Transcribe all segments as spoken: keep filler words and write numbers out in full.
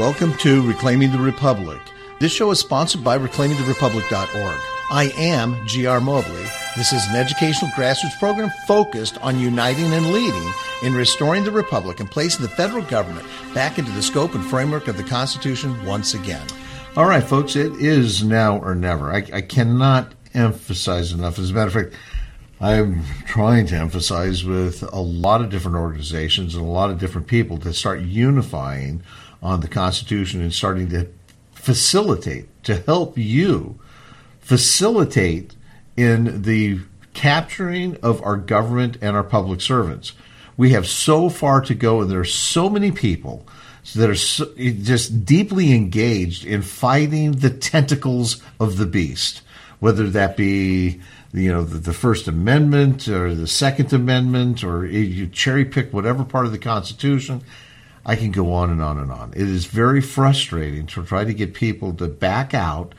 Welcome to Reclaiming the Republic. This show is sponsored by reclaiming the republic dot org. I am G R Mobley. This is an educational grassroots program focused on uniting and leading in restoring the republic and placing the federal government back into the scope and framework of the Constitution once again. All right, folks, it is now or never. I, I cannot emphasize enough. As a matter of fact, I'm trying to emphasize with a lot of different organizations and a lot of different people to start unifying on the Constitution and starting to facilitate, to help you facilitate in the capturing of our government and our public servants. We have so far to go, and there are so many people that are so, just deeply engaged in fighting the tentacles of the beast, whether that be you know the, the First Amendment or the Second Amendment, or you cherry pick whatever part of the Constitution. I can go on and on and on. It is very frustrating to try to get people to back out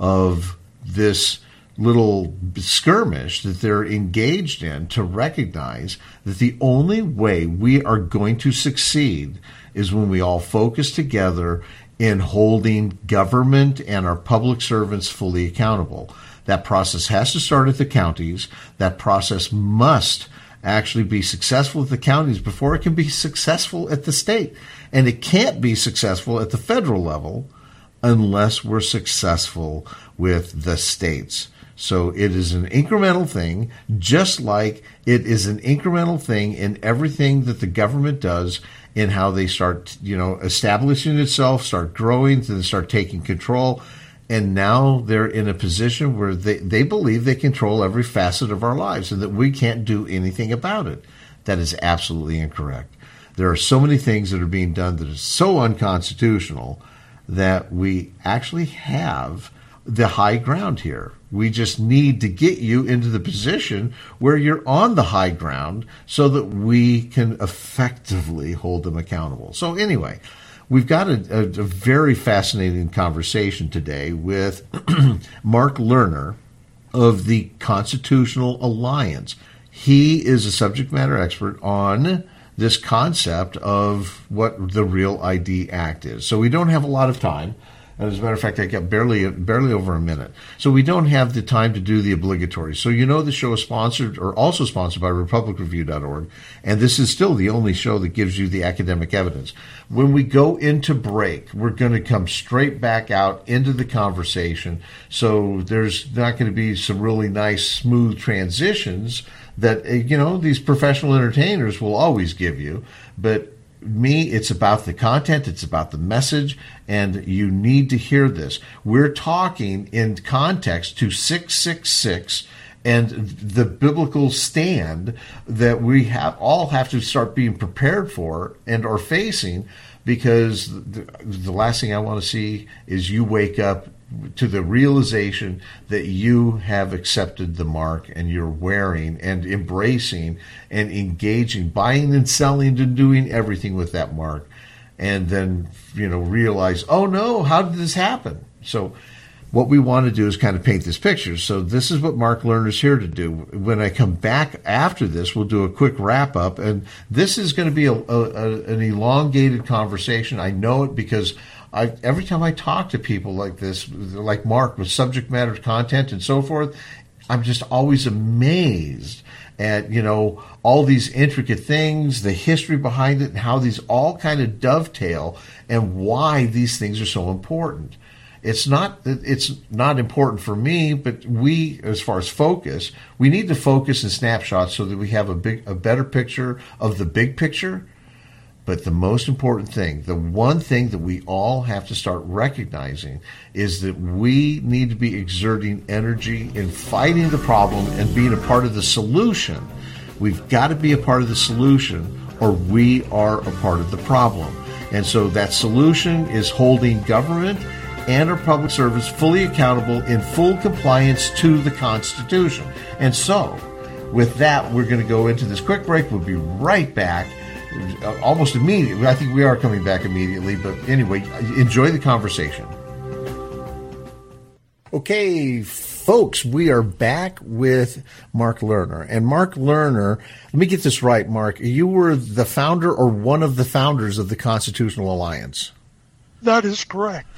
of this little skirmish that they're engaged in, to recognize that the only way we are going to succeed is when we all focus together in holding government and our public servants fully accountable. That process has to start at the counties. That process must actually be successful at the counties before it can be successful at the state. And it can't be successful at the federal level unless we're successful with the states. So it is an incremental thing, just like it is an incremental thing in everything that the government does, in how they start, you know, establishing itself, start growing, then start taking control. And now they're in a position where they, they believe they control every facet of our lives and that we can't do anything about it. That is absolutely incorrect. There are so many things that are being done that are so unconstitutional that we actually have the high ground here. We just need to get you into the position where you're on the high ground so that we can effectively hold them accountable. So anyway, we've got a, a, a very fascinating conversation today with Mark Lerner of the Constitutional Alliance. He is a subject matter expert on this concept of what the Real I D Act is. So we don't have a lot of time. As a matter of fact, I got barely barely over a minute. So we don't have the time to do the obligatory. So you know the show is sponsored, or also sponsored, by republic review dot org, and this is still the only show that gives you the academic evidence. When we go into break, we're going to come straight back out into the conversation. So there's not going to be some really nice, smooth transitions that, you know, these professional entertainers will always give you. But me, it's about the content, it's about the message, and you need to hear this. We're talking in context to six six six and the biblical stand that we have all have to start being prepared for and are facing, because the, the last thing I want to see is you wake up to the realization that you have accepted the mark and you're wearing and embracing and engaging, buying and selling and doing everything with that mark. And then, you know, realize, oh no, how did this happen? So what we want to do is kind of paint this picture. So this is what Mark Lerner's here to do. When I come back after this, we'll do a quick wrap up. And this is going to be a, a, an elongated conversation. I know it because I, every time I talk to people like this, like Mark, with subject matter content and so forth, I'm just always amazed at, you know, all these intricate things, the history behind it, and how these all kind of dovetail, and why these things are so important. It's not it's not important for me, but we, as far as focus, we need to focus in snapshots so that we have a big, a better picture of the big picture. But the most important thing, the one thing that we all have to start recognizing, is that we need to be exerting energy in fighting the problem and being a part of the solution. We've got to be a part of the solution, or we are a part of the problem. And so that solution is holding government and our public service fully accountable in full compliance to the Constitution. And so, with that, we're going to go into this quick break. We'll be right back. Almost immediately. I think we are coming back immediately, but anyway, enjoy the conversation. Okay, folks, we are back with Mark Lerner. And Mark Lerner, let me get this right, Mark. You were the founder or one of the founders of the Constitutional Alliance. That is correct.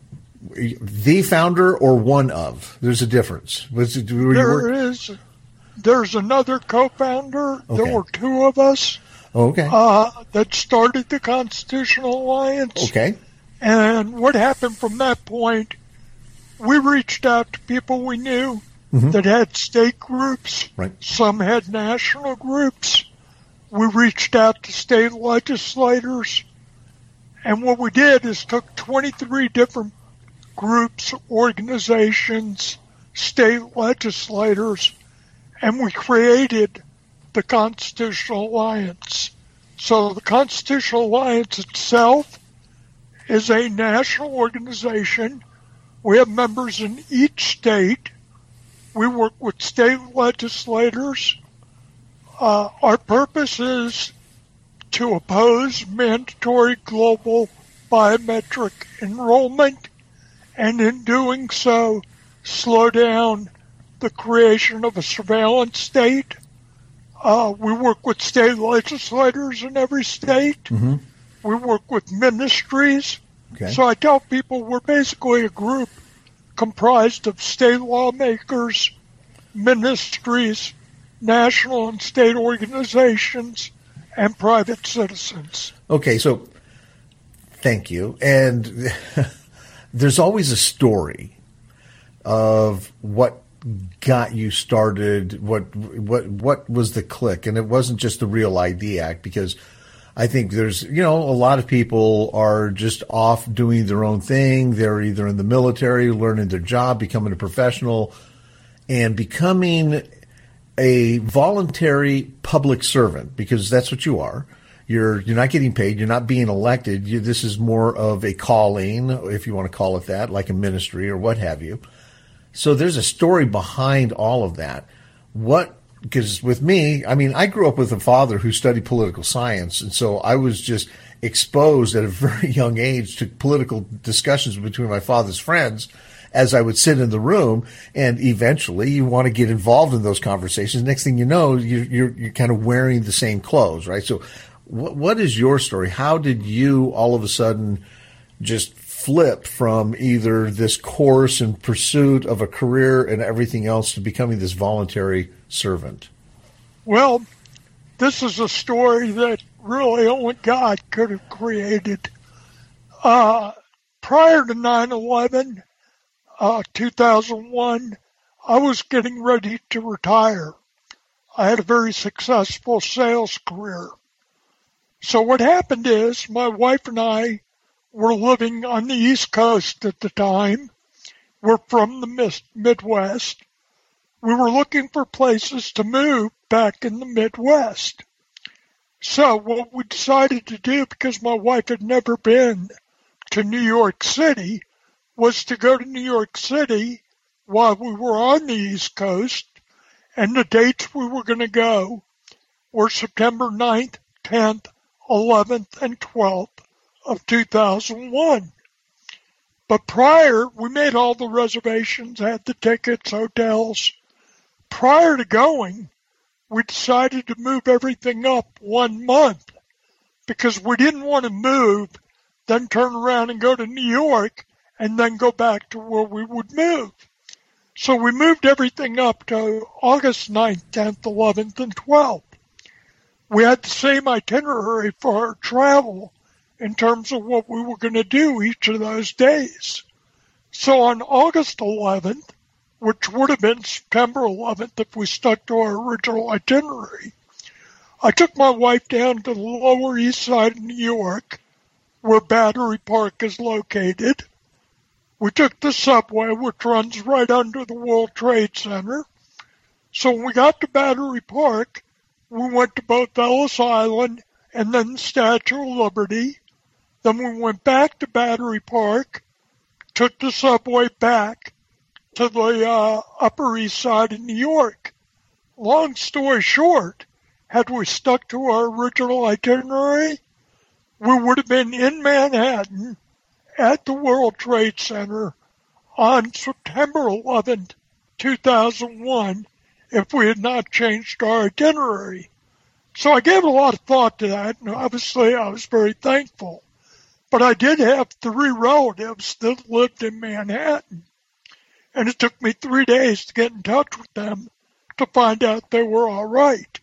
The founder or one of? There's a difference. Was it, were there work- is. There's another co-founder. Okay. There were two of us. Okay. Uh, that started the Constitutional Alliance. Okay. And what happened from that point, we reached out to people we knew mm-hmm. that had state groups. Right. Some had national groups. We reached out to state legislators. And what we did is took twenty-three different groups, organizations, state legislators, and we created the Constitutional Alliance. So the Constitutional Alliance itself is a national organization. We have members in each state. We work with state legislators. Uh, our purpose is to oppose mandatory global biometric enrollment, and in doing so, slow down the creation of a surveillance state. Uh, we work with state legislators in every state. Mm-hmm. We work with ministries. Okay. So I tell people we're basically a group comprised of state lawmakers, ministries, national and state organizations, and private citizens. Okay, so thank you. And there's always a story of what got you started, what what what was the click, and it wasn't just the Real I D Act, because I think there's, you know, a lot of people are just off doing their own thing. They're either in the military, learning their job, becoming a professional, and becoming a voluntary public servant, because that's what you are. You're you're not getting paid. You're not being elected. You, this is more of a calling, if you want to call it that, like a ministry or what have you. So there's a story behind all of that. What, because with me, I mean, I grew up with a father who studied political science, and so I was just exposed at a very young age to political discussions between my father's friends as I would sit in the room, and eventually you want to get involved in those conversations. Next thing you know, you're, you're, you're kind of wearing the same clothes, right? So what, what is your story? How did you all of a sudden just flip from either this course in pursuit of a career and everything else to becoming this voluntary servant? Well, this is a story that really only God could have created. Uh, prior to nine eleven, uh, two thousand one, I was getting ready to retire. I had a very successful sales career. So what happened is my wife and I were living on the East Coast at the time. We're from the Midwest. We were looking for places to move back in the Midwest. So what we decided to do, because my wife had never been to New York City, was to go to New York City while we were on the East Coast, and the dates we were going to go were September ninth, tenth, eleventh, and twelfth of two thousand one. But prior, we made all the reservations, had the tickets, hotels. Prior to going, we decided to move everything up one month because we didn't want to move, then turn around and go to New York, and then go back to where we would move. So we moved everything up to August ninth, tenth, eleventh, and twelfth. We had the same itinerary for our travel in terms of what we were going to do each of those days. So on August eleventh, which would have been September eleventh if we stuck to our original itinerary, I took my wife down to the Lower East Side of New York, where Battery Park is located. We took the subway, which runs right under the World Trade Center. So when we got to Battery Park, we went to both Ellis Island and then the Statue of Liberty. Then we went back to Battery Park, took the subway back to the uh, Upper East Side of New York. Long story short, had we stuck to our original itinerary, we would have been in Manhattan at the World Trade Center on September eleventh, two thousand one, if we had not changed our itinerary. So I gave a lot of thought to that, and obviously I was very thankful. But I did have three relatives that lived in Manhattan, and it took me three days to get in touch with them to find out they were all right.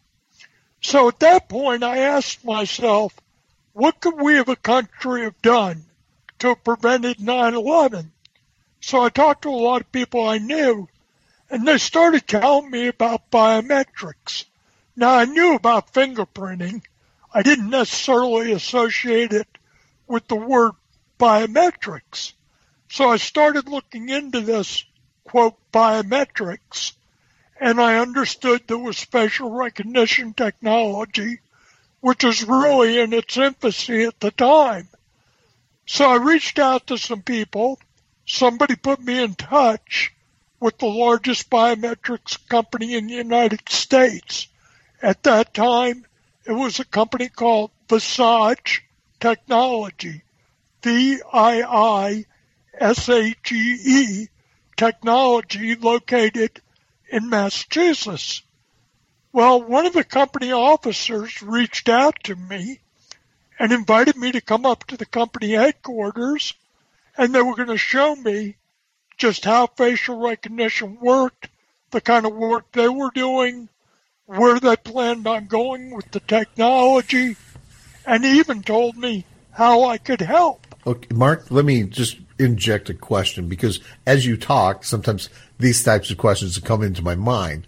So at that point, I asked myself, what could we as a country have done to have prevented nine eleven? So I talked to a lot of people I knew, and they started telling me about biometrics. Now, I knew about fingerprinting. I didn't necessarily associate it with the word biometrics. So I started looking into this, quote, biometrics, and I understood there was facial recognition technology, which was really in its infancy at the time. So I reached out to some people. Somebody put me in touch with the largest biometrics company in the United States. At that time, it was a company called Visage Technology, V I I S A G E Technology, located in Massachusetts. Well, one of the company officers reached out to me and invited me to come up to the company headquarters, and they were going to show me just how facial recognition worked, the kind of work they were doing, where they planned on going with the technology, and even told me how I could help. Okay, Mark, let me just inject a question, because as you talk, sometimes these types of questions come into my mind.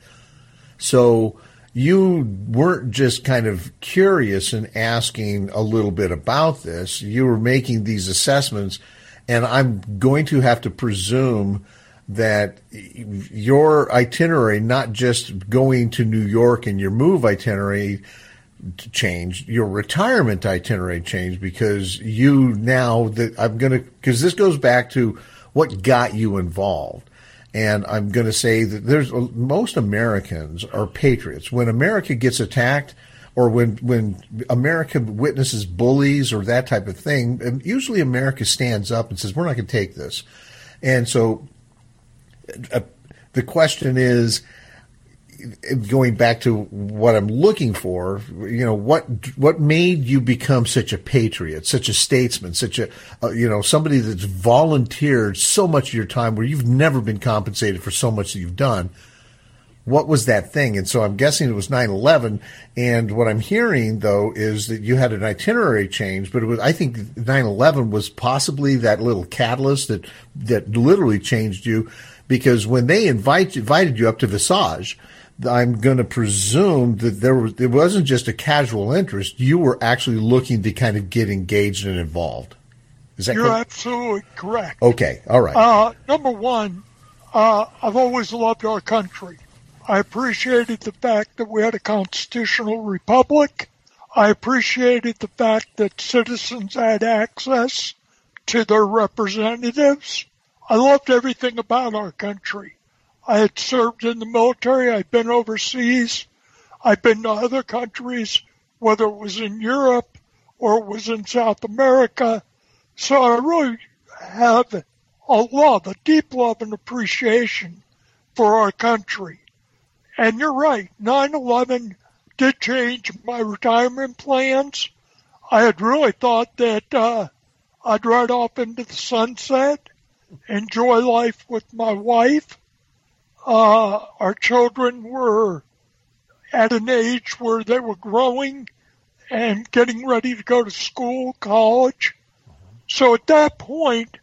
So you weren't just kind of curious and asking a little bit about this. You were making these assessments, and I'm going to have to presume that your itinerary, not just going to New York and your move itinerary, changed, your retirement itinerary changed, because you now that I'm going to, because this goes back to what got you involved. And I'm going to say that there's most Americans are patriots. When America gets attacked, or when when America witnesses bullies or that type of thing, usually America stands up and says, we're not going to take this. And so uh, the question is, going back to what I'm looking for, you know, what what made you become such a patriot, such a statesman, such a, uh, you know, somebody that's volunteered so much of your time where you've never been compensated for so much that you've done? What was that thing? And so I'm guessing it was nine eleven. And what I'm hearing, though, is that you had an itinerary change, but it was, I think nine eleven was possibly that little catalyst that, that literally changed you, because when they invite, invited you up to Visage, I'm going to presume that there was, it wasn't just a casual interest. You were actually looking to kind of get engaged and involved. Is that You're correct? absolutely correct. Okay. All right. Uh, number one, uh, I've always loved our country. I appreciated the fact that we had a constitutional republic. I appreciated the fact that citizens had access to their representatives. I loved everything about our country. I had served in the military. I'd been overseas. I'd been to other countries, whether it was in Europe or it was in South America. So I really have a love, a deep love and appreciation for our country. And you're right, nine eleven did change my retirement plans. I had really thought that uh, I'd ride off into the sunset, enjoy life with my wife. Uh, our children were at an age where they were growing and getting ready to go to school, college. So at that point,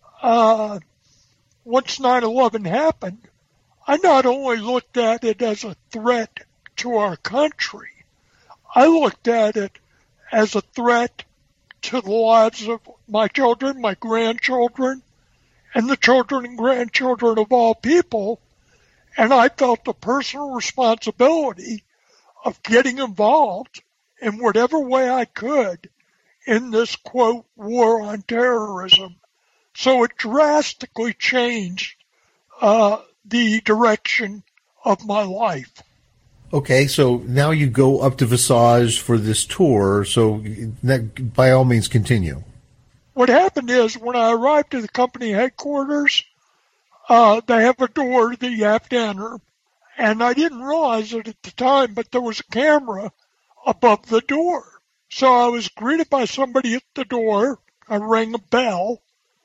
uh, once nine eleven happened, I not only looked at it as a threat to our country, I looked at it as a threat to the lives of my children, my grandchildren, and the children and grandchildren of all people. And I felt the personal responsibility of getting involved in whatever way I could in this, quote, war on terrorism. So it drastically changed uh, the direction of my life. Okay, so now you go up to Visage for this tour, so that, by all means, continue. What happened is, when I arrived at the company headquarters, uh, they have a door that you have to enter, and I didn't realize it at the time, but there was a camera above the door. So I was greeted by somebody at the door, I rang a bell.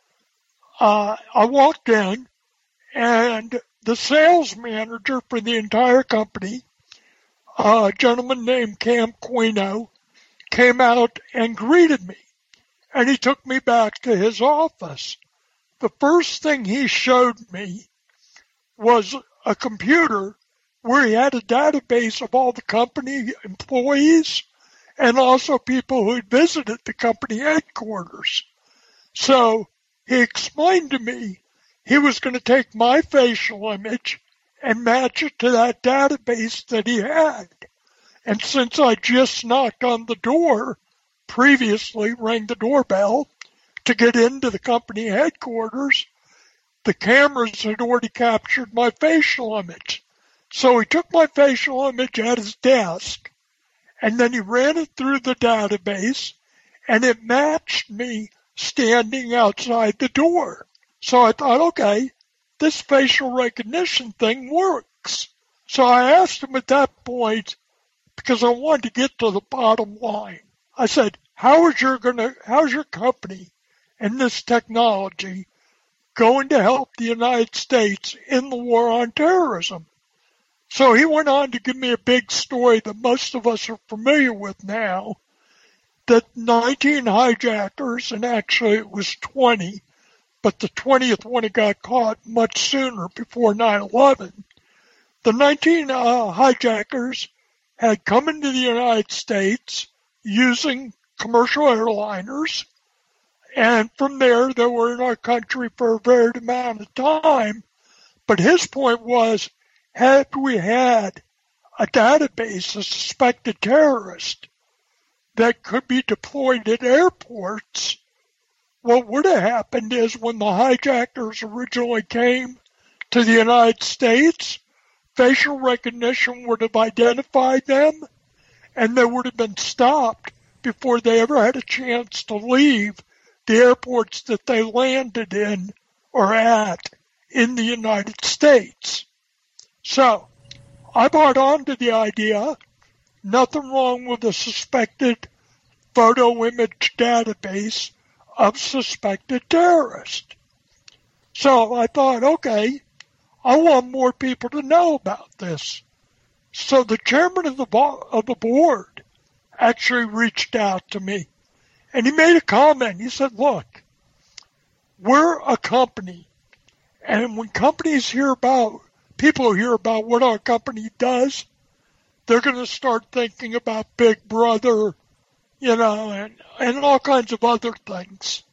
Uh, I walked in, and the sales manager for the entire company, a gentleman named Cam Quino, came out and greeted me. And he took me back to his office. The first thing he showed me was a computer where he had a database of all the company employees and also people who had visited the company headquarters. So he explained to me he was going to take my facial image and match it to that database that he had. And since I just knocked on the door, previously rang the doorbell to get into the company headquarters, the cameras had already captured my facial image. So he took my facial image at his desk, and then he ran it through the database, and it matched me standing outside the door. So I thought, okay, this facial recognition thing works. So I asked him at that point, because I wanted to get to the bottom line. I said, how is your gonna, how's your company and this technology going to help the United States in the war on terrorism? So he went on to give me a big story that most of us are familiar with now, that nineteen hijackers, and actually it was twenty, but the twentieth one got caught much sooner, before nine eleven. The nineteen uh, hijackers had come into the United States using commercial airliners, and from there they were in our country for a varied amount of time. But his point was, had we had a database of suspected terrorists that could be deployed at airports, what would have happened is when the hijackers originally came to the United States, facial recognition would have identified them, and they would have been stopped before they ever had a chance to leave the airports that they landed in or at in the United States. So I bought on to the idea, nothing wrong with a suspected photo image database of suspected terrorists. So I thought, okay, I want more people to know about this. So the chairman of the, bo- of the board actually reached out to me, and he made a comment. He said, look, we're a company, and when companies hear about, people hear about what our company does, they're going to start thinking about Big Brother, you know, and, and all kinds of other things.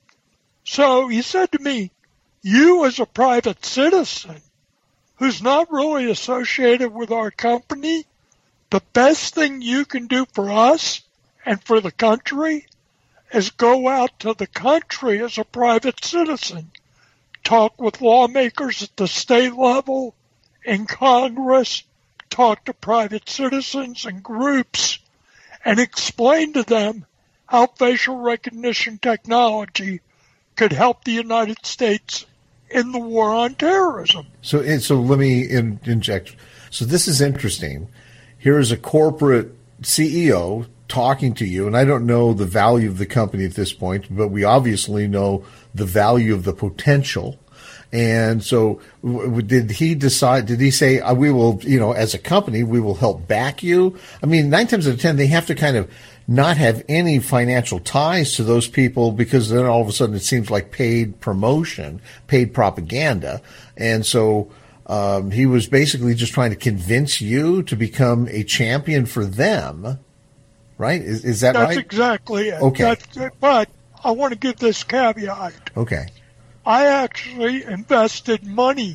So he said to me, you as a private citizen who's not really associated with our company, the best thing you can do for us and for the country is go out to the country as a private citizen, talk with lawmakers at the state level, in Congress, talk to private citizens and groups, and explain to them how facial recognition technology could help the United States in the war on terrorism. So, so let me in, inject. So this is interesting. Here is a corporate C E O talking to you, and I don't know the value of the company at this point, but we obviously know the value of the potential. And so w- did he decide, did he say, uh, we will, you know, as a company, we will help back you? I mean, nine times out of ten, they have to kind of not have any financial ties to those people, because then all of a sudden it seems like paid promotion, paid propaganda. And so um, he was basically just trying to convince you to become a champion for them, right? Is, is that That's right? That's exactly it. Okay. That's, but I want to give this caveat. Okay. I actually invested money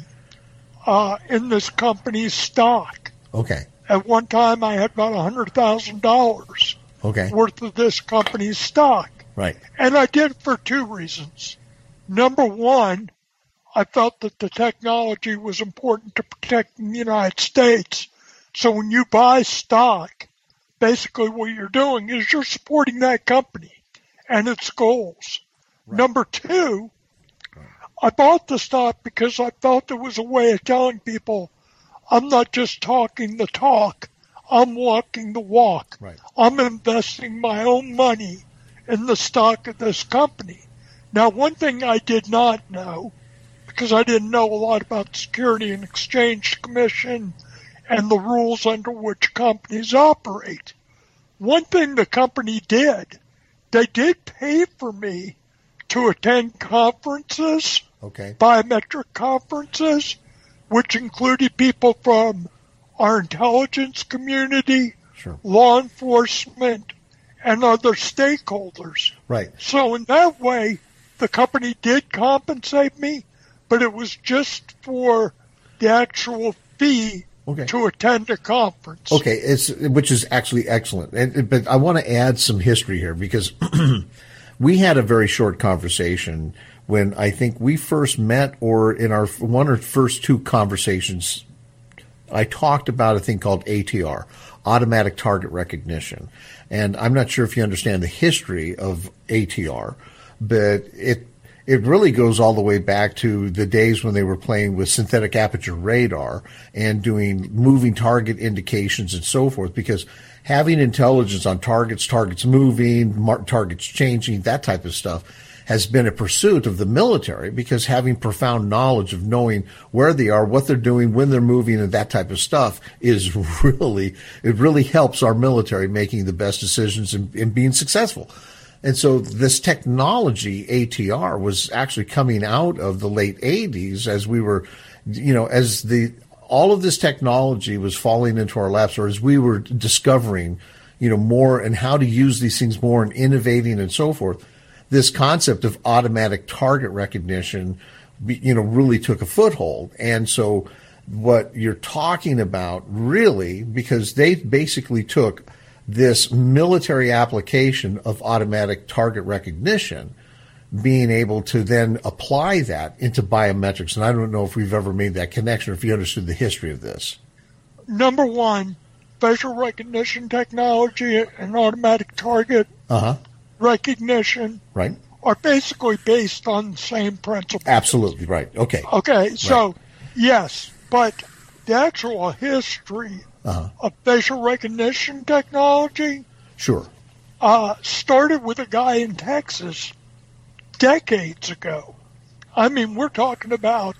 uh, in this company's stock. Okay. At one time, I had about one hundred thousand dollars okay. worth of this company's stock. Right. And I did it for two reasons. Number one, I felt that the technology was important to protect the United States. So when you buy stock, basically what you're doing is you're supporting that company and its goals. Right. Number two, I bought the stock because I felt it was a way of telling people, I'm not just talking the talk, I'm walking the walk. Right. I'm investing my own money in the stock of this company. Now, one thing I did not know, because I didn't know a lot about the Security and Exchange Commission and the rules under which companies operate. One thing the company did, they did pay for me to attend conferences, okay, biometric conferences, which included people from our intelligence community, sure, law enforcement, and other stakeholders. Right. So in that way, the company did compensate me, but it was just for the actual fee okay. to attend a conference. Okay, it's which is actually excellent. And, but I want to add some history here because we had a very short conversation when I think we first met, or in our one or first two conversations, I talked about a thing called A T R, automatic target recognition. And I'm not sure if you understand the history of A T R, but it it really goes all the way back to the days when they were playing with synthetic aperture radar and doing moving target indications and so forth, because having intelligence on targets, targets moving, mar- targets changing, that type of stuff has been a pursuit of the military, because having profound knowledge of knowing where they are, what they're doing, when they're moving, and that type of stuff is really, it really helps our military making the best decisions and, and being successful. And so this technology, A T R, was actually coming out of the late eighties as we were, you know, as the, all of this technology was falling into our laps, or as we were discovering, you know, more and how to use these things more and innovating and so forth. This concept of automatic target recognition, you know, really took a foothold. And so what you're talking about really, because they basically took this military application of automatic target recognition, being able to then apply that into biometrics. And I don't know if we've ever made that connection or if you understood the history of this. Number one, facial recognition technology and automatic target uh-huh. recognition right. are basically based on the same principles. Absolutely, right. Okay. Okay, so, right. yes, but the actual history uh-huh. of facial recognition technology sure. uh, started with a guy in Texas decades ago. I mean, we're talking about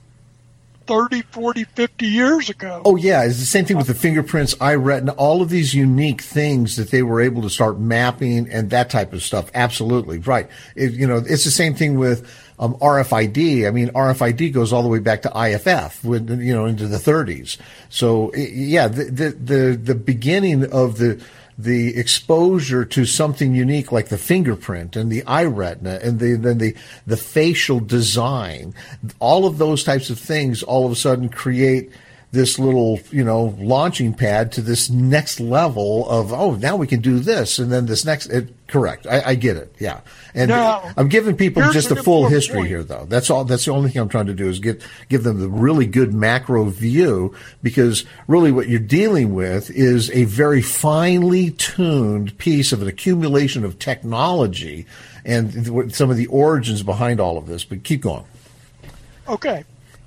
thirty, forty, fifty years ago. Oh, yeah. It's the same thing with the fingerprints, eye retina, all of these unique things that they were able to start mapping and that type of stuff. Absolutely. Right. It, you know, it's the same thing with um, R F I D. I mean, R F I D goes all the way back to I F F, with, you know, into the thirties. So, yeah, the, the, the, the beginning of the, the exposure to something unique like the fingerprint and the eye retina and the, then the, the facial design, all of those types of things all of a sudden create this little, you know, launching pad to this next level of, oh, now we can do this. And then this next, it, correct. I, I get it. Yeah. And now, I'm giving people just a full history point. here, though. That's all. That's the only thing I'm trying to do is get, give them the really good macro view, because really what you're dealing with is a very finely tuned piece of an accumulation of technology and some of the origins behind all of this. But keep going. Okay.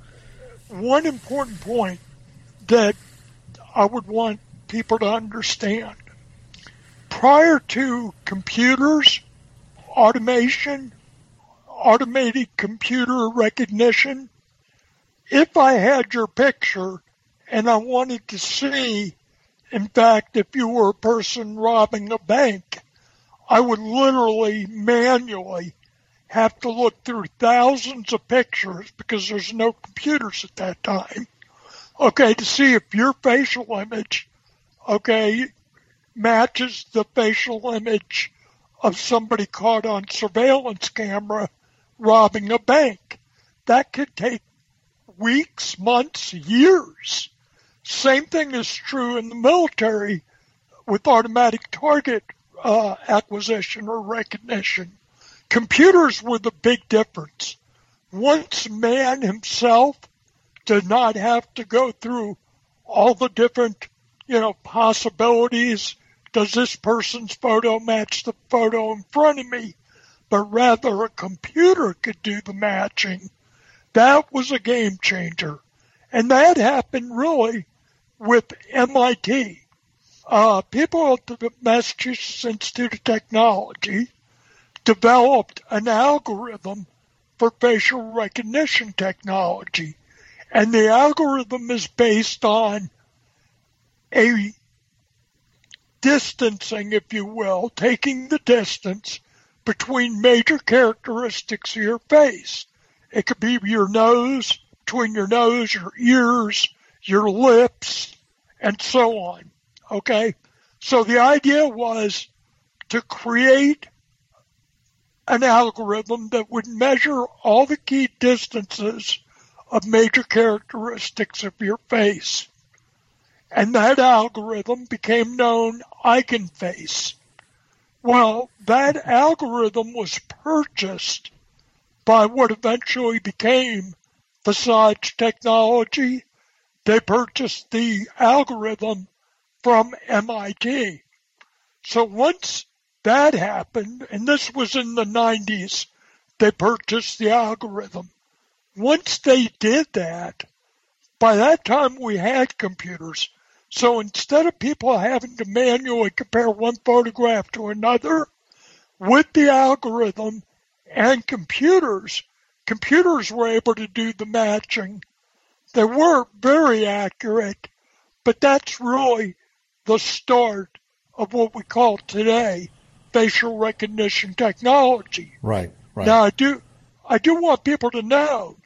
One important point that I would want people to understand. Prior to computers, automation, automated computer recognition, if I had your picture and I wanted to see, in fact, if you were a person robbing a bank, I would literally manually have to look through thousands of pictures, because there's no computers at that time, okay, to see if your facial image, okay, matches the facial image of somebody caught on surveillance camera robbing a bank. That could take weeks, months, years. Same thing is true in the military with automatic target uh, acquisition or recognition. Computers were the big difference. Once man himself did not have to go through all the different, you know, possibilities. Does this person's photo match the photo in front of me? But rather a computer could do the matching. That was a game changer. And that happened really with M I T. Uh, people at the Massachusetts Institute of Technology developed an algorithm for facial recognition technology. And the algorithm is based on a distancing, if you will, taking the distance between major characteristics of your face. It could be your nose, between your nose, your ears, your lips, and so on. Okay? So the idea was to create an algorithm that would measure all the key distances of major characteristics of your face. And that algorithm became known EigenFace. Well, that algorithm was purchased by what eventually became Visage Technology. They purchased the algorithm from M I T. So once that happened, and this was in the nineties, they purchased the algorithm. Once they did that, by that time we had computers. So instead of people having to manually compare one photograph to another, with the algorithm and computers, computers were able to do the matching. They weren't very accurate, but that's really the start of what we call today facial recognition technology. Right, right. Now, I do, I do want people to know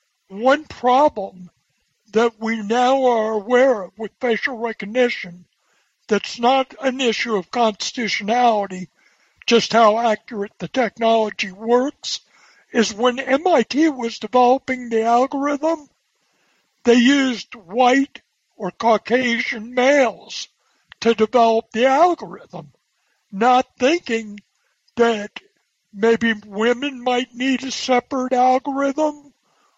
one problem that we now are aware of with facial recognition that's not an issue of constitutionality, just how accurate the technology works, is when M I T was developing the algorithm, they used white or Caucasian males to develop the algorithm, not thinking that maybe women might need a separate algorithm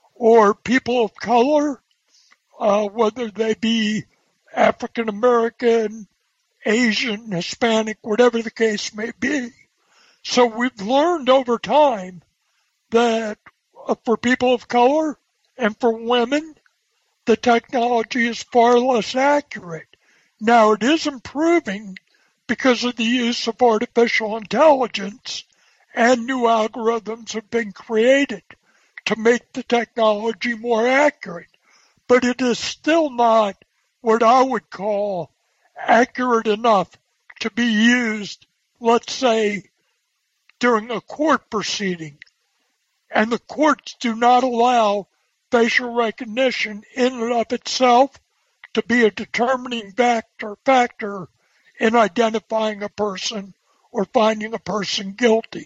or people of color, uh, whether they be African American, Asian, Hispanic, whatever the case may be. So we've learned over time that uh, for people of color and for women, the technology is far less accurate. Now, it is improving because of the use of artificial intelligence, and new algorithms have been created to make the technology more accurate. But it is still not what I would call accurate enough to be used, let's say, during a court proceeding. And the courts do not allow facial recognition in and of itself to be a determining factor, factor in identifying a person or finding a person guilty.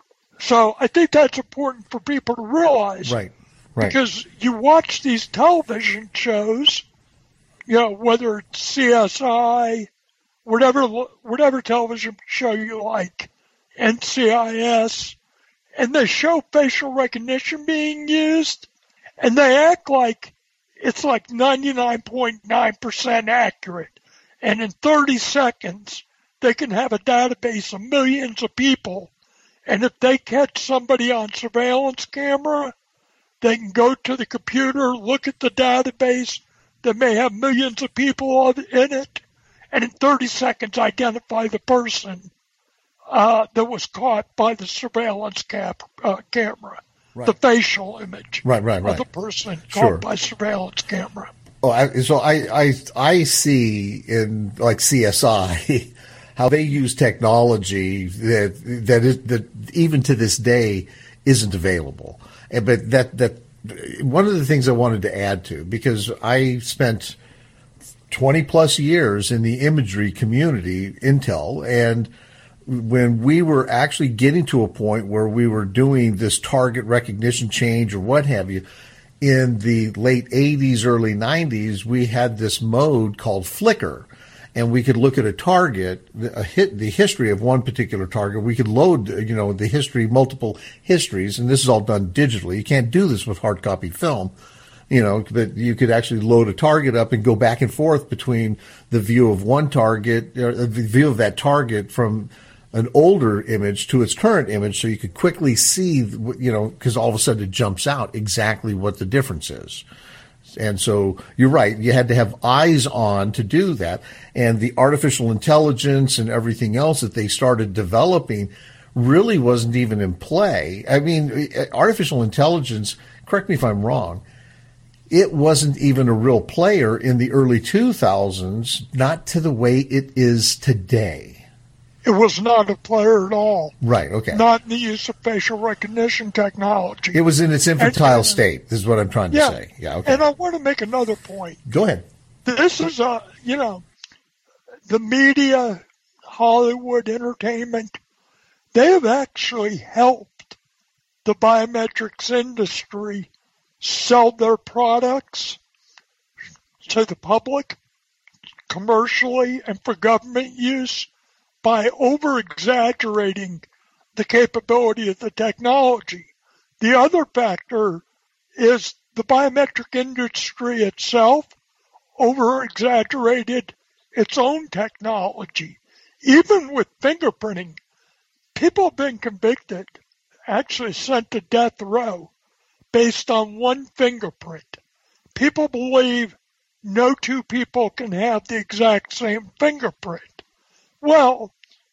So I think that's important for people to realize. Right, right. Because you watch these television shows, you know, whether it's C S I, whatever, whatever television show you like, N C I S, and they show facial recognition being used, and they act like it's like ninety-nine point nine percent accurate. And in thirty seconds, they can have a database of millions of people. And if they catch somebody on surveillance camera, they can go to the computer, look at the database that may have millions of people in it, and in thirty seconds identify the person uh, that was caught by the surveillance cap, uh, camera. Right. The facial image right, right, right. of the person caught Sure. by surveillance camera. Oh, I, so I, I I see in like C S I how they use technology that that is that even to this day isn't available. And, but that that one of the things I wanted to add to, because I spent twenty plus years in the imagery community, Intel, and when we were actually getting to a point where we were doing this target recognition change or what have you, in the late eighties, early nineties, we had this mode called flicker, and we could look at a target, a hit, the history of one particular target. We could load, you know, the history, multiple histories, and this is all done digitally. You can't do this with hard copy film, you know, but you could actually load a target up and go back and forth between the view of one target, or the view of that target from an older image to its current image, so you could quickly see, you know, because all of a sudden it jumps out exactly what the difference is. And so you're right, you had to have eyes on to do that. And the artificial intelligence and everything else that they started developing really wasn't even in play. I mean, artificial intelligence, correct me if I'm wrong, it wasn't even a real player in the early two thousands, not to the way it is today. It was not a player at all. Right, okay. Not in the use of facial recognition technology. It was in its infantile and, state, is what I'm trying to yeah, say. Yeah, okay. And I want to make another point. Go ahead. This is, a, you know, the media, Hollywood, entertainment, they have actually helped the biometrics industry sell their products to the public commercially and for government use by over-exaggerating the capability of the technology. The other factor is the biometric industry itself over-exaggerated its own technology. Even with fingerprinting, people have been convicted, actually sent to death row, based on one fingerprint. People believe no two people can have the exact same fingerprint. Well,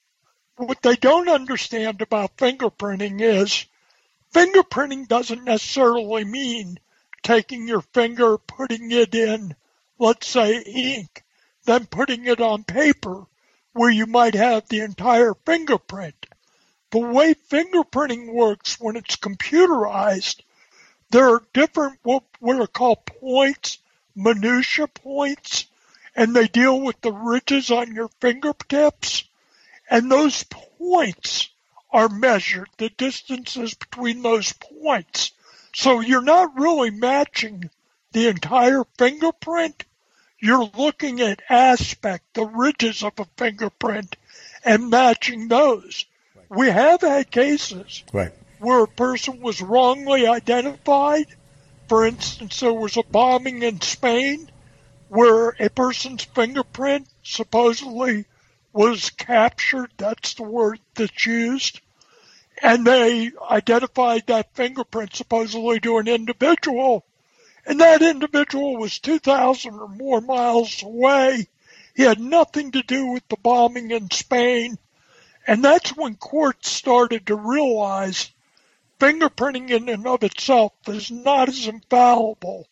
what they don't understand about fingerprinting is fingerprinting doesn't necessarily mean taking your finger, putting it in, let's say, ink, then putting it on paper where you might have the entire fingerprint. The way fingerprinting works when it's computerized, there are different what, what are called points, minutia points, and they deal with the ridges on your fingertips. And those points are measured, the distances between those points. So you're not really matching the entire fingerprint. You're looking at aspect, the ridges of a fingerprint, and matching those. Right. We have had cases right. where a person was wrongly identified. For instance, there was a bombing in Spain where a person's fingerprint supposedly was captured. That's the word that's used. And they identified that fingerprint supposedly to an individual. And that individual was two thousand or more miles away. He had nothing to do with the bombing in Spain. And that's when courts started to realize fingerprinting in and of itself is not as infallible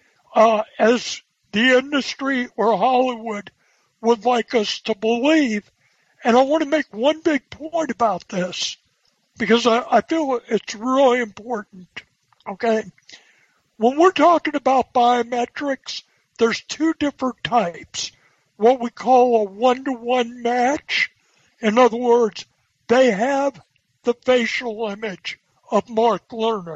uh, as the industry or Hollywood would like us to believe. And I want to make one big point about this because I, I feel it's really important, okay? When we're talking about biometrics, there's two different types. What we call a one-to-one match. In other words, they have the facial image of Mark Lerner.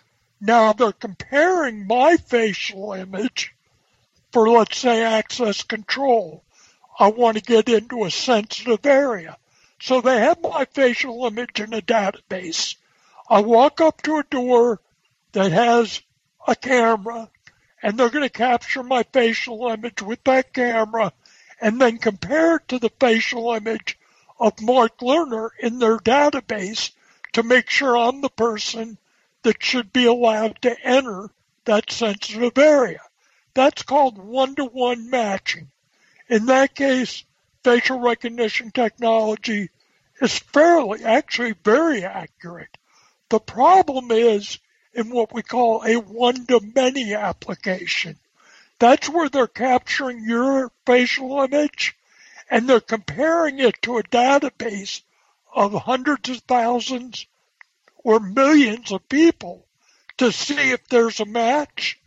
Now they're comparing my facial image for, let's say, access control. I want to get into a sensitive area. So they have my facial image in a database. I walk up to a door that has a camera, and they're going to capture my facial image with that camera and then compare it to the facial image of Mark Lerner in their database to make sure I'm the person that should be allowed to enter that sensitive area. That's called one-to-one matching. In that case, facial recognition technology is fairly, actually very accurate. The problem is in what we call a one-to-many application. That's where they're capturing your facial image and they're comparing it to a database of hundreds of thousands or millions of people to see if there's a match.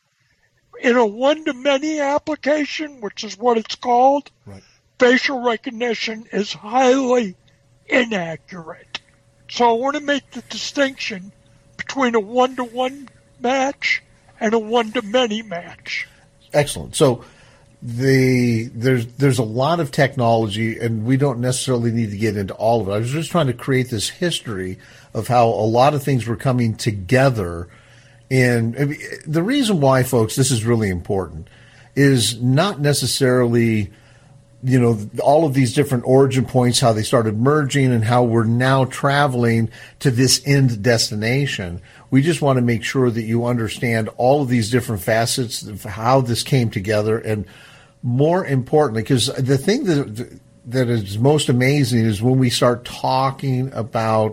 In a one-to-many application, which is what it's called, right. facial recognition is highly inaccurate. So I want to make the distinction between a one-to-one match and a one-to-many match. Excellent. So the there's there's a lot of technology, and we don't necessarily need to get into all of it. I was just trying to create this history of how a lot of things were coming together. And the reason why, folks, this is really important is not necessarily, you know, all of these different origin points, how they started merging and how we're now traveling to this end destination. We just want to make sure that you understand all of these different facets of how this came together. And more importantly, because the thing that, that is most amazing is when we start talking about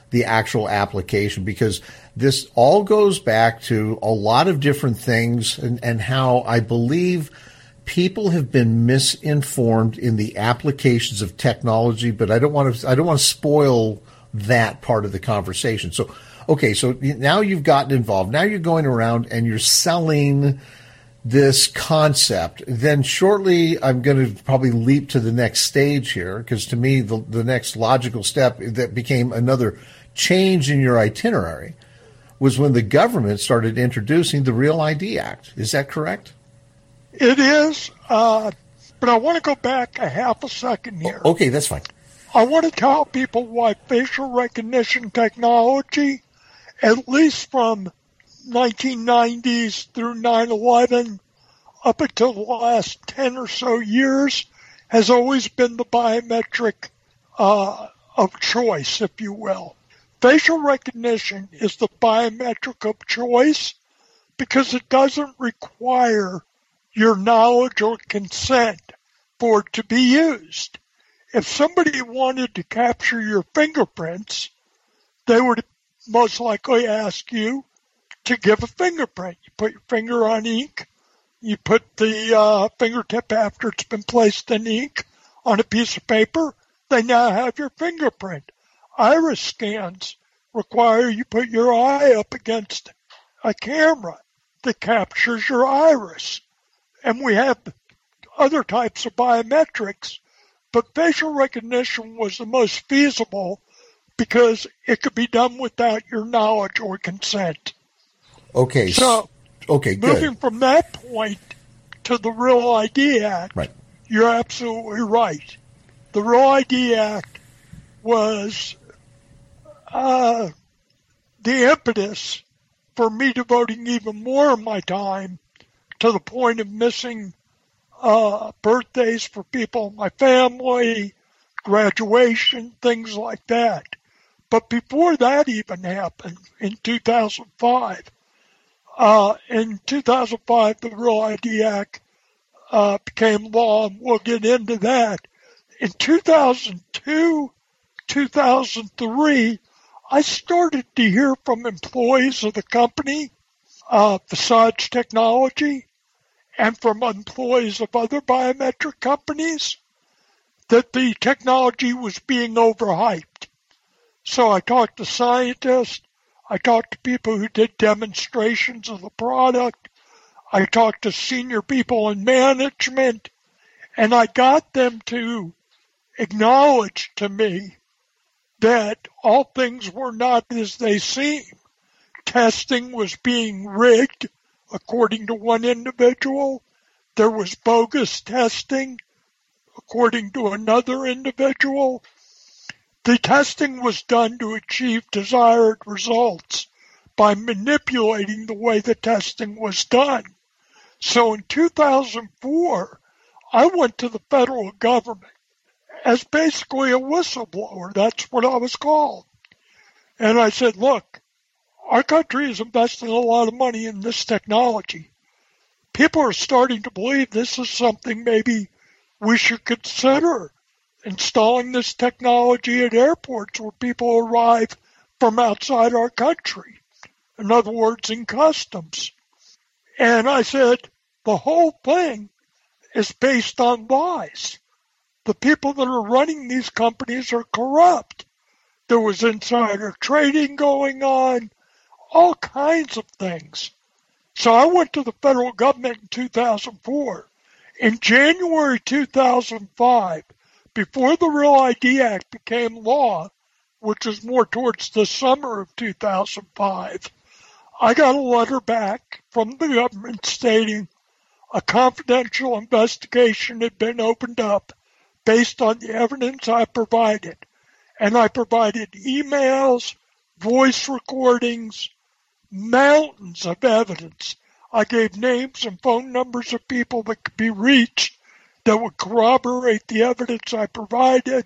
the actual application, because this all goes back to a lot of different things and, and how I believe people have been misinformed in the applications of technology, but I don't want to I don't want to spoil that part of the conversation. So, okay, so now you've gotten involved. Now you're going around and you're selling this concept. Then shortly I'm going to probably leap to the next stage here, because to me the, the next logical step that became another change in your itinerary was when the government started introducing the Real I D Act. Is that correct? It is, uh, but I want to go back a half a second here. Okay, that's fine. I want to tell people why facial recognition technology, at least from nineteen nineties through nine eleven, up until the last ten or so years, has always been the biometric uh, of choice, if you will. Facial recognition is the biometric of choice because it doesn't require your knowledge or consent for it to be used. If somebody wanted to capture your fingerprints, they would most likely ask you to give a fingerprint. You put your finger on ink, you put the uh, fingertip after it's been placed in ink on a piece of paper, they now have your fingerprint. Iris scans require you put your eye up against a camera that captures your iris. And we have other types of biometrics, but facial recognition was the most feasible because it could be done without your knowledge or consent. Okay. So, okay, good. Moving from that point to the Real I D Act, right. You're absolutely right. The Real I D Act was uh, the impetus for me devoting even more of my time to the point of missing uh, birthdays for people in my family, graduation, things like that. But before that even happened, in two thousand five, uh, in two thousand five, the Real I D Act uh, became law, and we'll get into that. In two thousand two, two thousand three, I started to hear from employees of the company, uh, Visage Technology, and from employees of other biometric companies, that the technology was being overhyped. So I talked to scientists, I talked to people who did demonstrations of the product, I talked to senior people in management, and I got them to acknowledge to me that all things were not as they seem. Testing was being rigged, according to one individual. There was bogus testing, according to another individual. The testing was done to achieve desired results by manipulating the way the testing was done. So in two thousand four, I went to the federal government as basically a whistleblower. That's what I was called. And I said, look, our country is investing a lot of money in this technology. People are starting to believe this is something maybe we should consider installing this technology at airports where people arrive from outside our country. In other words, in customs. And I said, the whole thing is based on lies. The people that are running these companies are corrupt. There was insider trading going on, all kinds of things. So I went to the federal government in two thousand four. In January two thousand five, before the Real I D Act became law, which was more towards the summer of two thousand five, I got a letter back from the government stating a confidential investigation had been opened up based on the evidence I provided. And I provided emails, voice recordings, mountains of evidence. I gave names and phone numbers of people that could be reached that would corroborate the evidence I provided.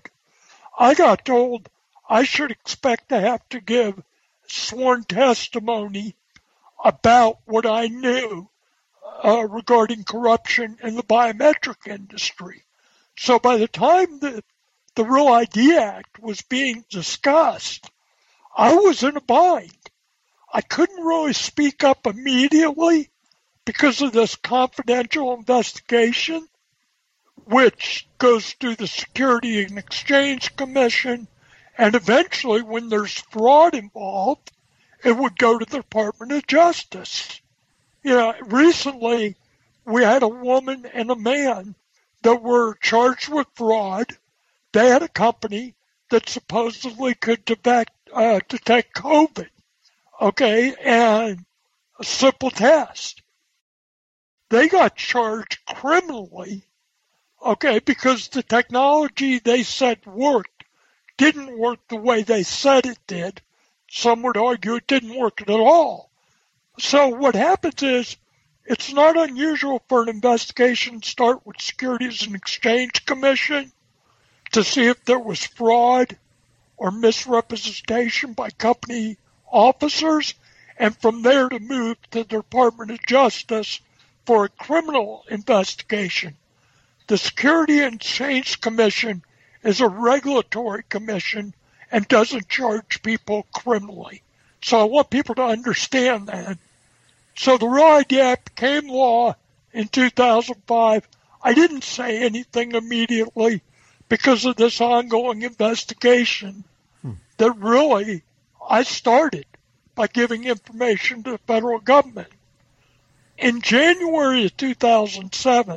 I got told I should expect to have to give sworn testimony about what I knew uh, regarding corruption in the biometric industry. So by the time the, the Real I D Act was being discussed, I was in a bind. I couldn't really speak up immediately because of this confidential investigation, which goes through the Security and Exchange Commission, and eventually, when there's fraud involved, it would go to the Department of Justice. You know, recently, we had a woman and a man that were charged with fraud. They had a company that supposedly could detect, uh, detect COVID, okay, and a simple test. They got charged criminally, okay, because the technology they said worked didn't work the way they said it did. Some would argue it didn't work at all. So what happens is, it's not unusual for an investigation to start with Securities and Exchange Commission to see if there was fraud or misrepresentation by company officers, and from there to move to the Department of Justice for a criminal investigation. The Security and Exchange Commission is a regulatory commission and doesn't charge people criminally. So I want people to understand that. So the Real I D Act became law in two thousand five. I didn't say anything immediately because of this ongoing investigation hmm. that really I started by giving information to the federal government. In January of two thousand seven,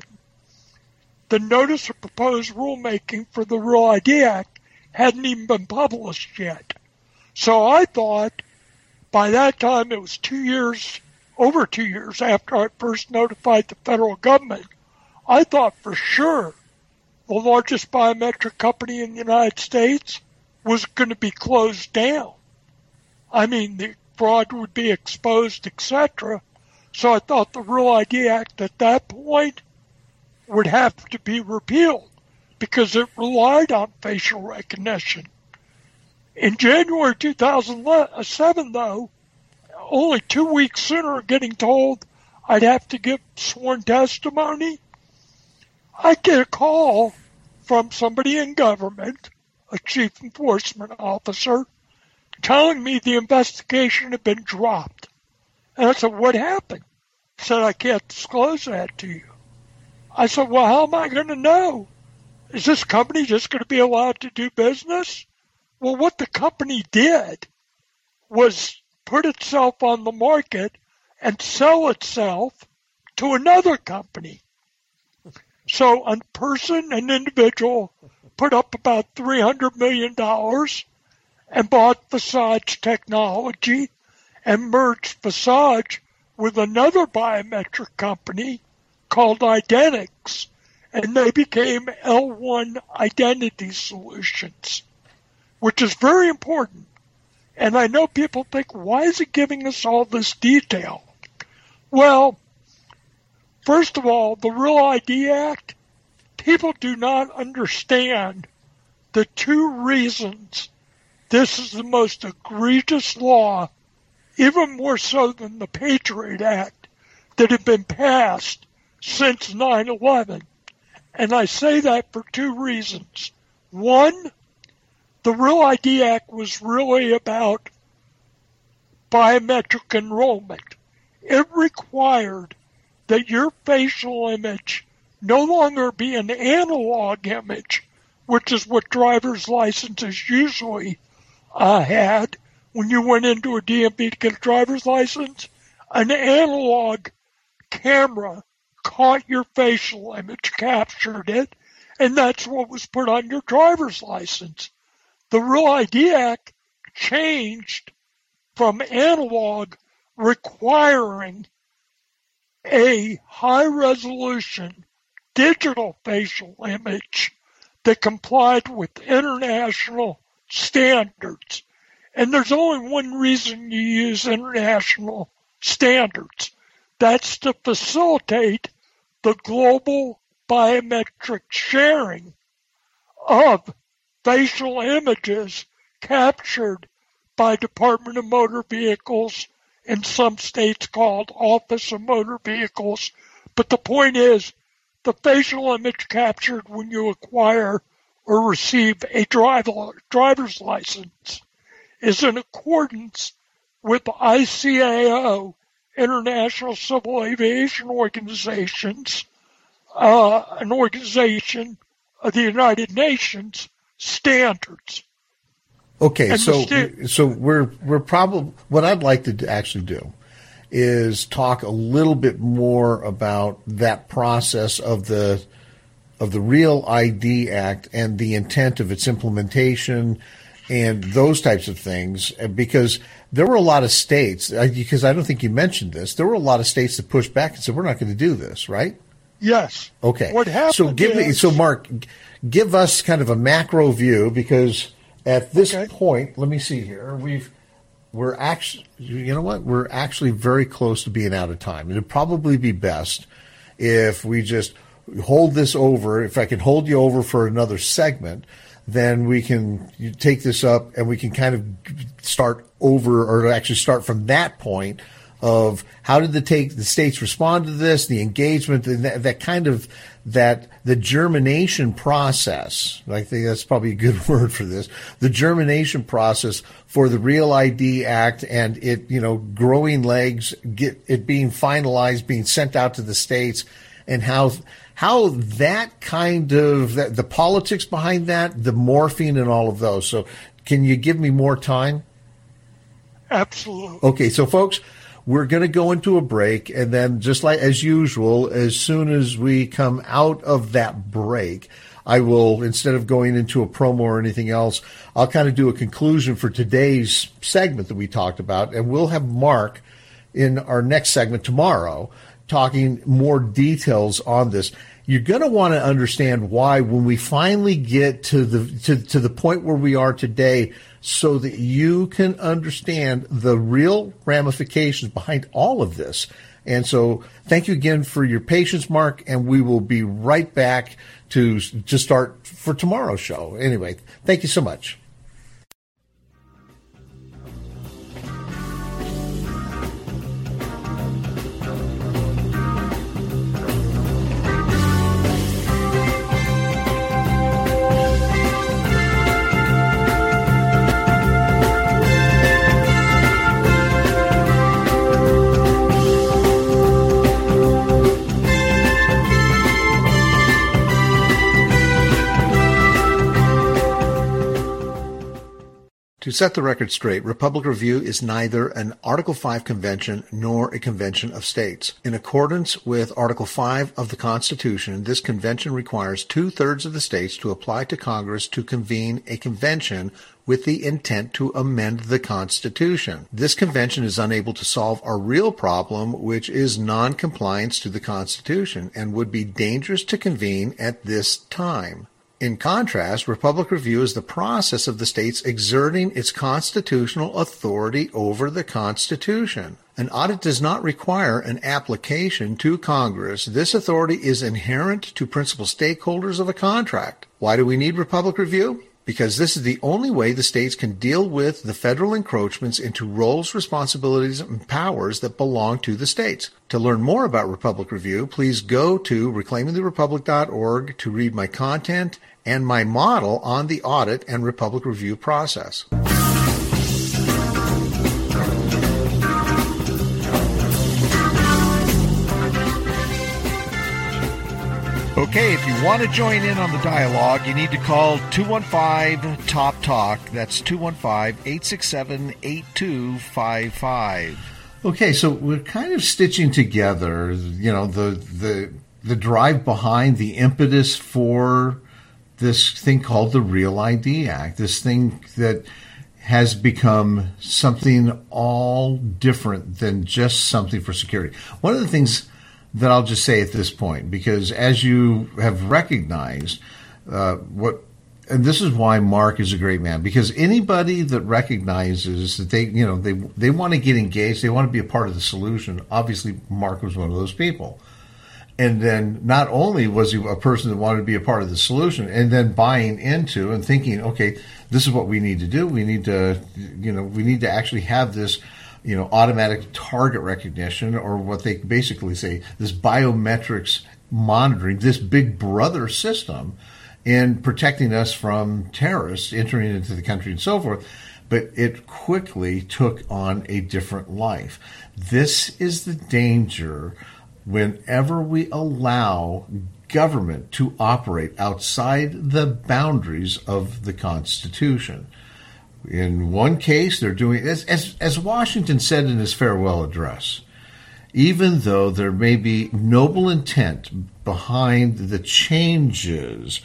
the notice of proposed rulemaking for the Real I D Act hadn't even been published yet. So I thought by that time, it was two years, over two years after I first notified the federal government, I thought for sure the largest biometric company in the United States was going to be closed down. I mean, the fraud would be exposed, et cetera. So I thought the Real I D Act at that point would have to be repealed because it relied on facial recognition. In January two thousand seven, though, only two weeks sooner of getting told I'd have to give sworn testimony, I get a call from somebody in government, a chief enforcement officer, telling me the investigation had been dropped. And I said, what happened? He said, I can't disclose that to you. I said, well, how am I going to know? Is this company just going to be allowed to do business? Well, what the company did was put itself on the market and sell itself to another company. So a person, an individual, put up about three hundred million dollars and bought Visage Technology and merged Visage with another biometric company called Identix, and they became L one Identity Solutions, which is very important. And I know people think, why is it giving us all this detail? Well, first of all, the Real I D Act, people do not understand the two reasons this is the most egregious law, even more so than the Patriot Act, that had been passed since nine eleven. And I say that for two reasons. One, the Real I D Act was really about biometric enrollment. It required that your facial image no longer be an analog image, which is what driver's licenses usually uh, had when you went into a D M V to get a driver's license. An analog camera caught your facial image, captured it, and that's what was put on your driver's license. The Real I D Act changed from analog, requiring a high-resolution digital facial image that complied with international standards. And there's only one reason you use international standards. That's to facilitate the global biometric sharing of facial images captured by Department of Motor Vehicles, in some states called Office of Motor Vehicles. But the point is, the facial image captured when you acquire or receive a driver, driver's license is in accordance with the I C A O, International Civil Aviation Organization's, uh, an organization of the United Nations standards. Okay, And so sta- so we're we're probably what I'd like to do- actually do is talk a little bit more about that process of the of the Real I D Act and the intent of its implementation and those types of things, because there were a lot of states, because I don't think you mentioned this, there were a lot of states that pushed back and said, we're not going to do this, right? Yes. Okay. What happened so give me, is- so Mark, give us kind of a macro view, because at this Okay. point, let me see here, we've, we're actually, you know what, we're actually very close to being out of time. It'd probably be best if we just hold this over. If I can hold you over for another segment, then we can you take this up and we can kind of start over, or actually start from that point of how did the take the states respond to this, the engagement, and that, that kind of that the germination process. I think that's probably a good word for this. The germination process for the Real I D Act and it, you know, growing legs, get it being finalized, being sent out to the states, and how how that kind of the, the politics behind that, the morphine and all of those. So, can you give me more time? Absolutely. Okay, so folks, we're going to go into a break, and then just like as usual, as soon as we come out of that break, I will, instead of going into a promo or anything else, I'll kind of do a conclusion for today's segment that we talked about, and we'll have Mark in our next segment tomorrow talking more details on this. You're going to want to understand why when we finally get to the to, to the point where we are today, so that you can understand the real ramifications behind all of this. And so thank you again for your patience, Mark, and we will be right back to to start for tomorrow's show. Anyway, thank you so much. To set the record straight, Republic Review is neither an Article five convention nor a convention of states. In accordance with Article five of the Constitution, this convention requires two-thirds of the states to apply to Congress to convene a convention with the intent to amend the Constitution. This convention is unable to solve our real problem, which is non-compliance to the Constitution, and would be dangerous to convene at this time. In contrast, Republic Review is the process of the states exerting its constitutional authority over the Constitution. An audit does not require an application to Congress. This authority is inherent to principal stakeholders of a contract. Why do we need Republic Review? Because this is the only way the states can deal with the federal encroachments into roles, responsibilities, and powers that belong to the states. To learn more about Republic Review, please go to reclaiming the republic dot org to read my content and my model on the audit and Republic Review process. Okay, if you want to join in on the dialogue, you need to call two one five, T O P, TALK. That's two one five, eight six seven, eight two five five. Okay, so we're kind of stitching together, you know, the the the drive behind the impetus for this thing called the Real I D Act, this thing that has become something all different than just something for security. One of the things that I'll just say at this point, because as you have recognized, uh, what, and this is why Mark is a great man, because anybody that recognizes that they, you know, they they want to get engaged, they want to be a part of the solution. Obviously, Mark was one of those people. And then not only was he a person that wanted to be a part of the solution, and then buying into and thinking, okay, this is what we need to do. We need to, you know, we need to actually have this, you know, automatic target recognition, or what they basically say, this biometrics monitoring, this big brother system in protecting us from terrorists entering into the country and so forth. but it quickly took on a different life. This is the danger whenever we allow government to operate outside the boundaries of the Constitution. In one case, they're doing, as, as, as Washington said in his farewell address, even though there may be noble intent behind the changes,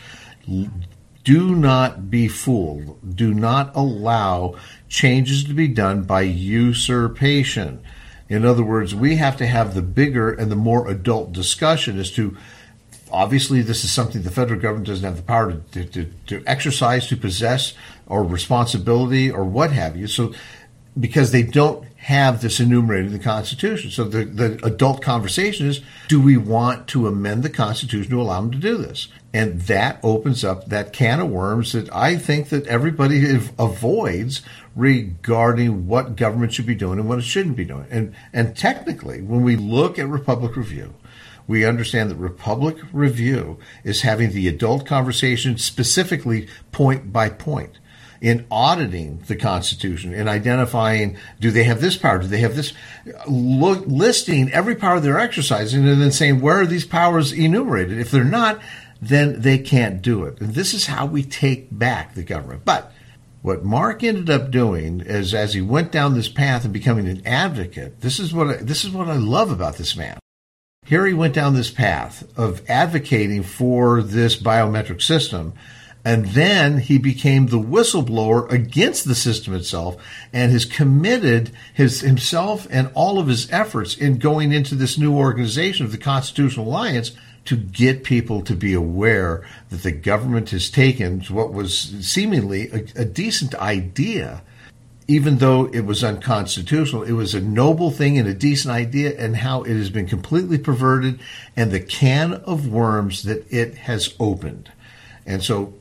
do not be fooled. Do not allow changes to be done by usurpation. In other words, we have to have the bigger and the more adult discussion as to, obviously, this is something the federal government doesn't have the power to, to, to exercise, to possess, or responsibility, or what have you. So, because they don't have this enumerated in the Constitution. So the, the adult conversation is, do we want to amend the Constitution to allow them to do this? And that opens up that can of worms that I think that everybody avoids regarding what government should be doing and what it shouldn't be doing. And, and technically, when we look at Republic Review, we understand that Republic Review is having the adult conversation specifically point by point, in auditing the Constitution, in identifying, do they have this power, do they have this, look, listing every power they're exercising, and then saying, where are these powers enumerated? If they're not, then they can't do it. And this is how we take back the government. But what Mark ended up doing is, as he went down this path and becoming an advocate, this is what I, this is what I love about this man. Here he went down this path of advocating for this biometric system, and then he became the whistleblower against the system itself, and has committed his himself and all of his efforts in going into this new organization of the Constitutional Alliance to get people to be aware that the government has taken what was seemingly a, a decent idea, even though it was unconstitutional. It was a noble thing and a decent idea, and how it has been completely perverted, and the can of worms that it has opened. And so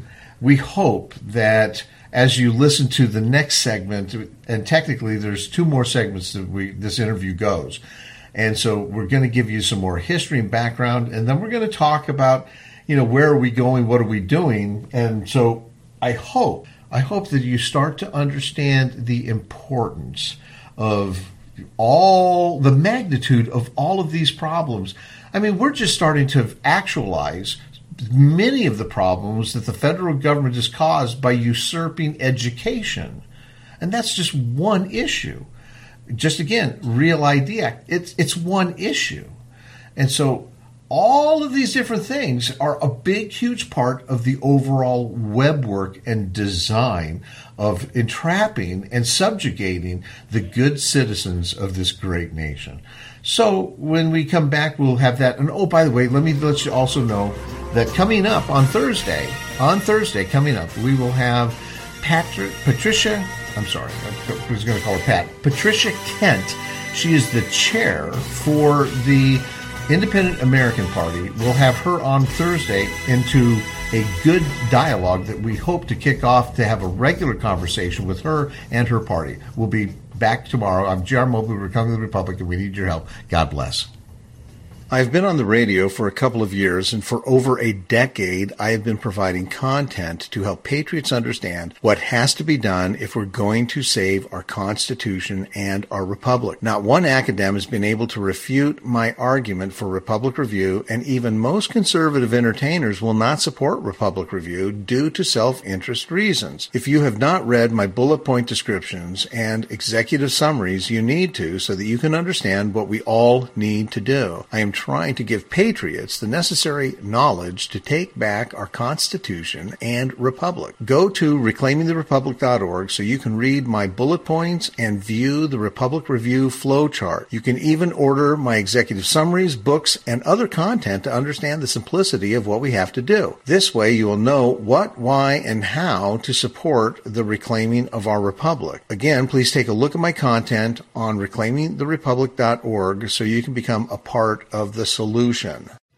we hope that as you listen to the next segment, and technically there's two more segments that we this interview goes, and so we're going to give you some more history and background, and then we're going to talk about, you know, where are we going, what are we doing. And so I hope, I hope that you start to understand the importance of all, the magnitude of all of these problems. I mean, we're just starting to actualize many of the problems that the federal government has caused by usurping education. And that's just one issue. Just again, Real I D Act, it's, it's one issue. And so all of these different things are a big, huge part of the overall web work and design of entrapping and subjugating the good citizens of this great nation. So when we come back, we'll have that. And oh, by the way, let me let you also know that coming up on Thursday, on Thursday coming up, we will have Patrick, Patricia, I'm sorry, I was going to call her Pat, Patricia Kent. She is the chair for the Independent American Party. We'll have her on Thursday into a good dialogue that we hope to kick off to have a regular conversation with her and her party. We'll be back tomorrow. I'm J R Mobley, we're coming to the Republic, and we need your help. God bless. I've been on the radio for a couple of years, and for over a decade, I have been providing content to help patriots understand what has to be done if we're going to save our Constitution and our Republic. Not one academic has been able to refute my argument for Republic Review, and even most conservative entertainers will not support Republic Review due to self-interest reasons. If you have not read my bullet point descriptions and executive summaries, you need to, so that you can understand what we all need to do. I am trying to give patriots the necessary knowledge to take back our Constitution and Republic. Go to reclaiming the republic dot org so you can read my bullet points and view the Republic Review flowchart. You can even order my executive summaries, books, and other content to understand the simplicity of what we have to do. This way you will know what, why, and how to support the reclaiming of our Republic. Again, please take a look at my content on reclaiming the republic dot org so you can become a part of the solution.